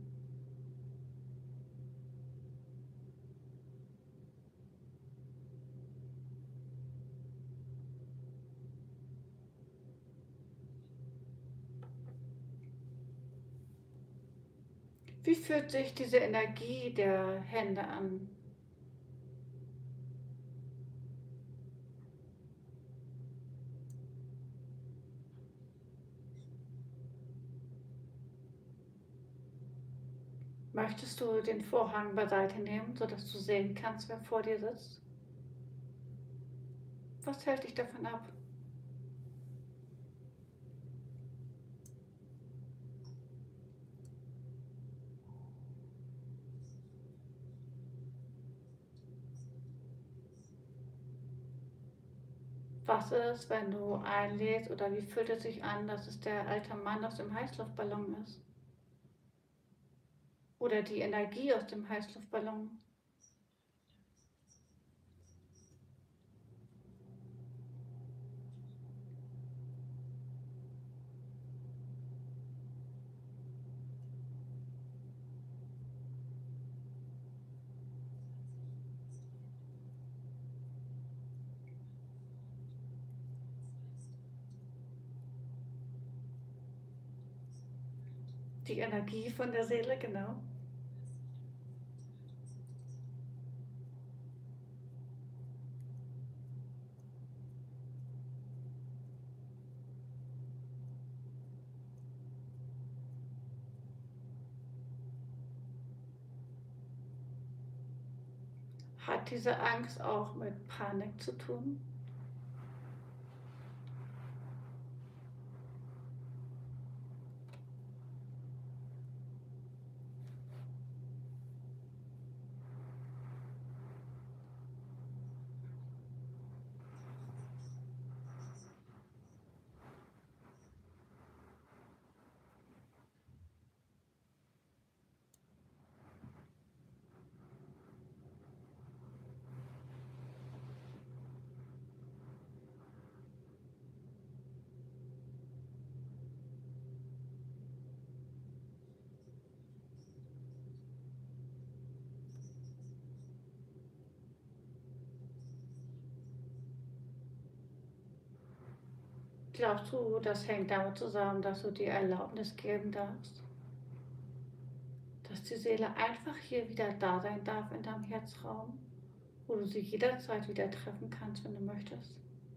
Wie fühlt sich diese Energie der Hände an? Möchtest du den Vorhang beiseite nehmen, sodass du sehen kannst, wer vor dir sitzt? Was hält dich davon ab? Was ist, wenn du einlädst oder wie fühlt es sich an, dass es der alte Mann aus dem Heißluftballon ist? Oder die Energie aus dem Heißluftballon? Die Energie von der Seele, genau. Hat diese Angst auch mit Panik zu tun? Glaubst du, das hängt damit zusammen, dass du dir Erlaubnis geben darfst? Dass die Seele einfach hier wieder da sein darf in deinem Herzraum, wo du sie jederzeit wieder treffen kannst, wenn du möchtest?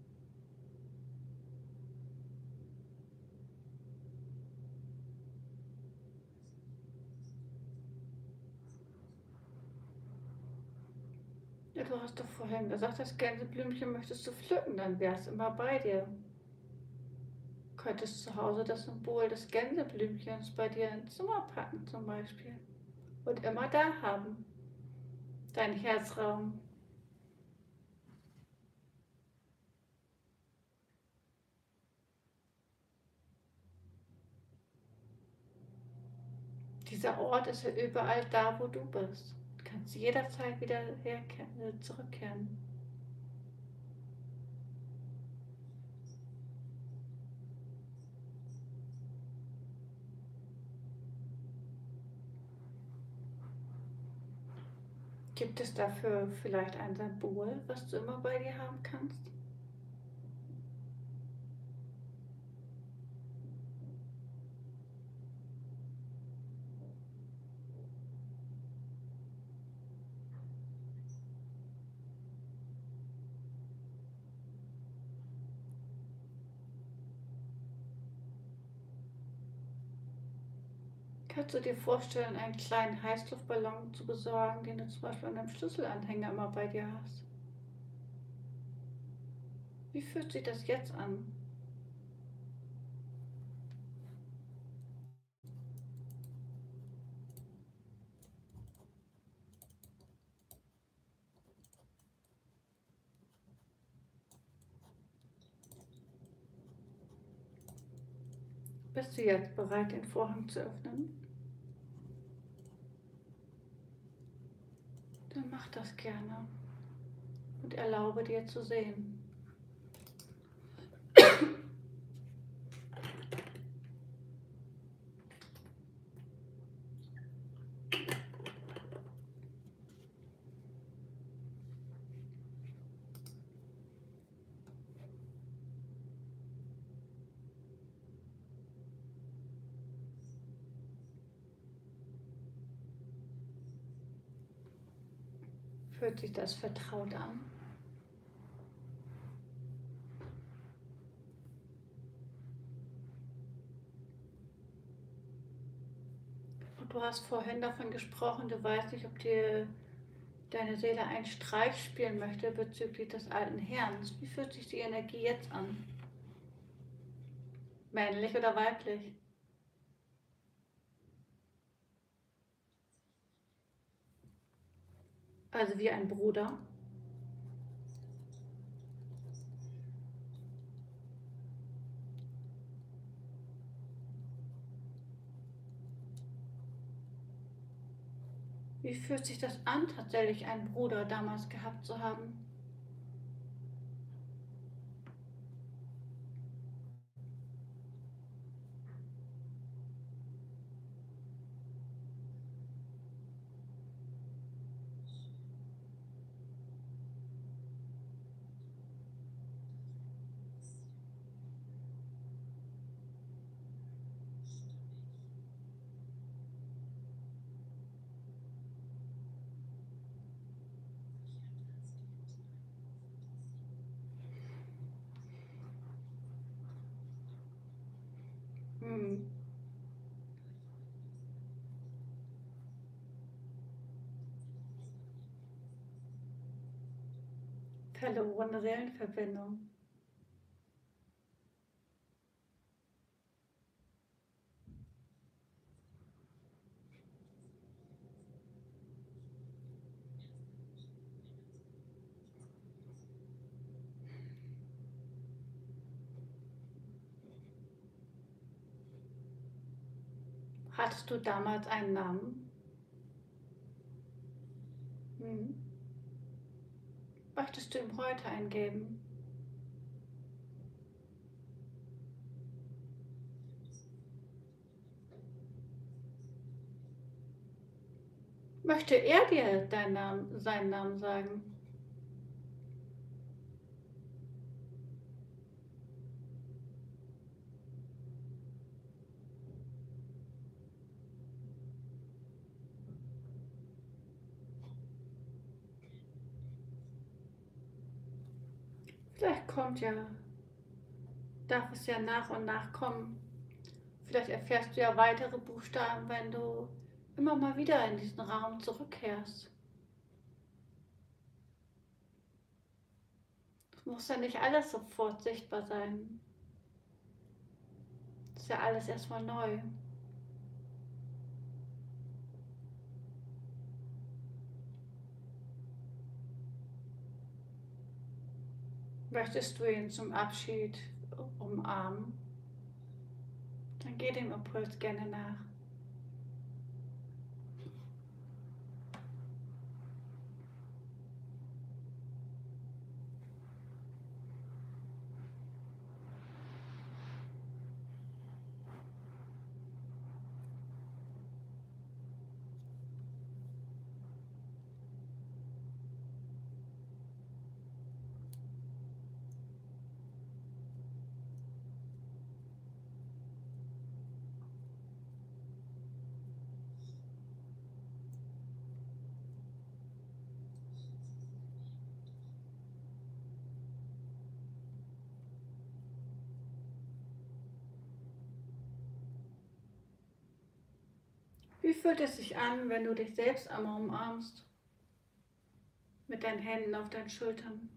Ja, du hast doch vorhin gesagt, das Gänseblümchen möchtest du pflücken, dann wäre es immer bei dir. Du könntest zu Hause das Symbol des Gänseblümchens bei dir ins Zimmer packen zum Beispiel und immer da haben, deinen Herzraum. Dieser Ort ist ja überall da, wo du bist. Du kannst jederzeit wieder herkehren, zurückkehren. Gibt es dafür vielleicht ein Symbol, was du immer bei dir haben kannst? Kannst du dir vorstellen, einen kleinen Heißluftballon zu besorgen, den du zum Beispiel an einem Schlüsselanhänger immer bei dir hast? Wie fühlt sich das jetzt an? Bist du jetzt bereit, den Vorhang zu öffnen? Dann mach das gerne und erlaube dir zu sehen. Fühlt sich das vertraut an? Und du hast vorhin davon gesprochen, du weißt nicht, ob dir deine Seele einen Streich spielen möchte bezüglich des alten Herrn. Wie fühlt sich die Energie jetzt an? Männlich oder weiblich? Also wie ein Bruder? Wie fühlt sich das an, tatsächlich einen Bruder damals gehabt zu haben? Hm. Verlorene Seelenverbindung. Hattest du damals einen Namen? Hm. Möchtest du ihm heute eingeben? Möchte er dir deinen Namen, seinen Namen sagen? Vielleicht kommt ja, darf es ja nach und nach kommen. Vielleicht erfährst du ja weitere Buchstaben, wenn du immer mal wieder in diesen Raum zurückkehrst. Es muss ja nicht alles sofort sichtbar sein. Es ist ja alles erstmal neu. Möchtest du ihn zum Abschied umarmen? Dann geh dem Impuls gerne nach. Wie fühlt es sich an, wenn du dich selbst einmal umarmst? Mit deinen Händen auf deinen Schultern.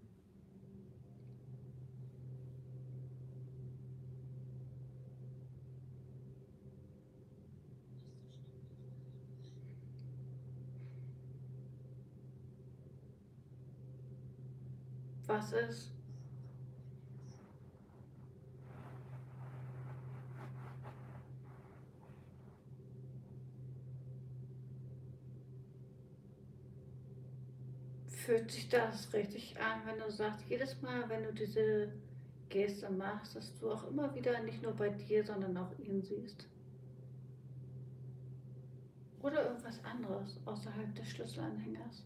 Was ist? fühlt sich das richtig an, wenn du sagst, jedes Mal, wenn du diese Geste machst, dass du auch immer wieder nicht nur bei dir, sondern auch ihn siehst? Oder irgendwas anderes außerhalb des Schlüsselanhängers?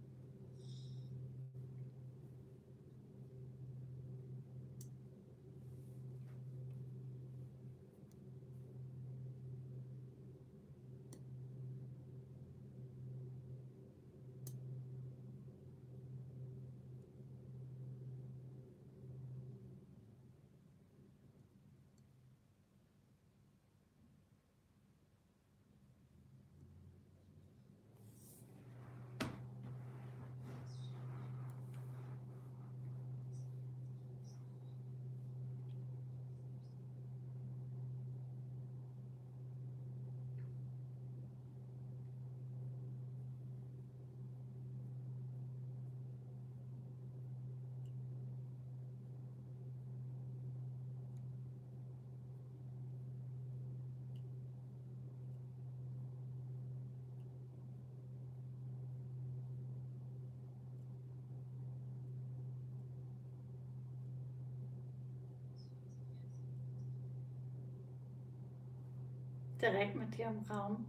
Direkt mit dir im Raum?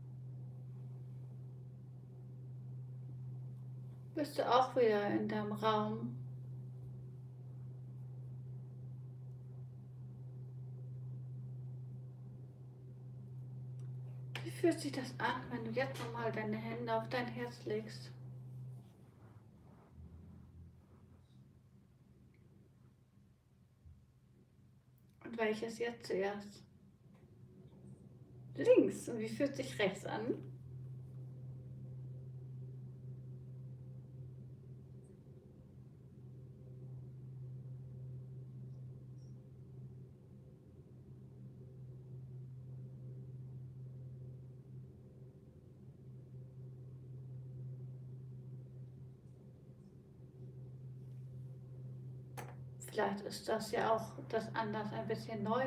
Bist du auch wieder in deinem Raum? Wie fühlt sich das an, wenn du jetzt nochmal deine Hände auf dein Herz legst? Und welches jetzt zuerst? Links. Und wie fühlt sich rechts an? Vielleicht ist das ja auch das anders ein bisschen neu.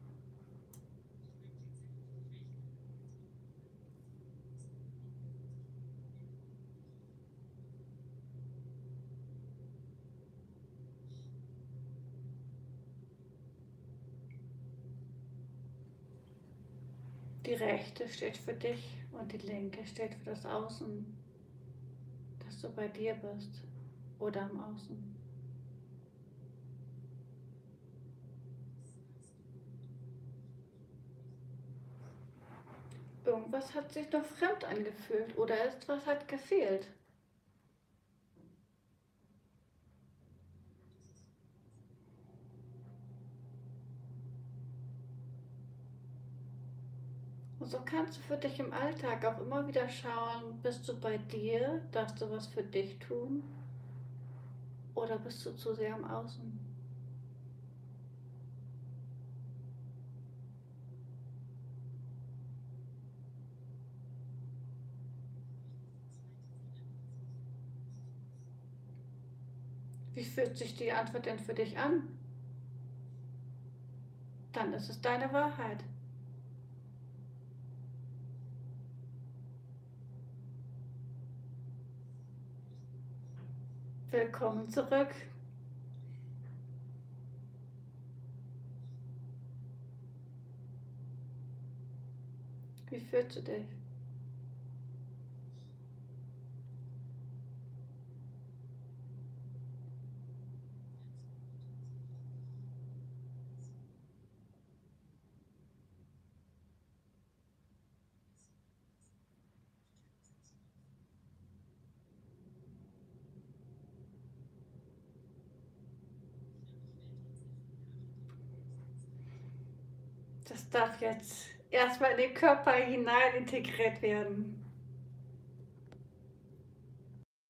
Die rechte steht für dich und die linke steht für das Außen, dass du bei dir bist oder am Außen. Irgendwas hat sich noch fremd angefühlt oder etwas hat gefehlt. Und so kannst du für dich im Alltag auch immer wieder schauen, bist du bei dir, darfst du was für dich tun oder bist du zu sehr am Außen? Wie fühlt sich die Antwort denn für dich an? Dann ist es deine Wahrheit. Willkommen zurück. Wie fühlst du dich? Das darf jetzt erstmal in den Körper hinein integriert werden.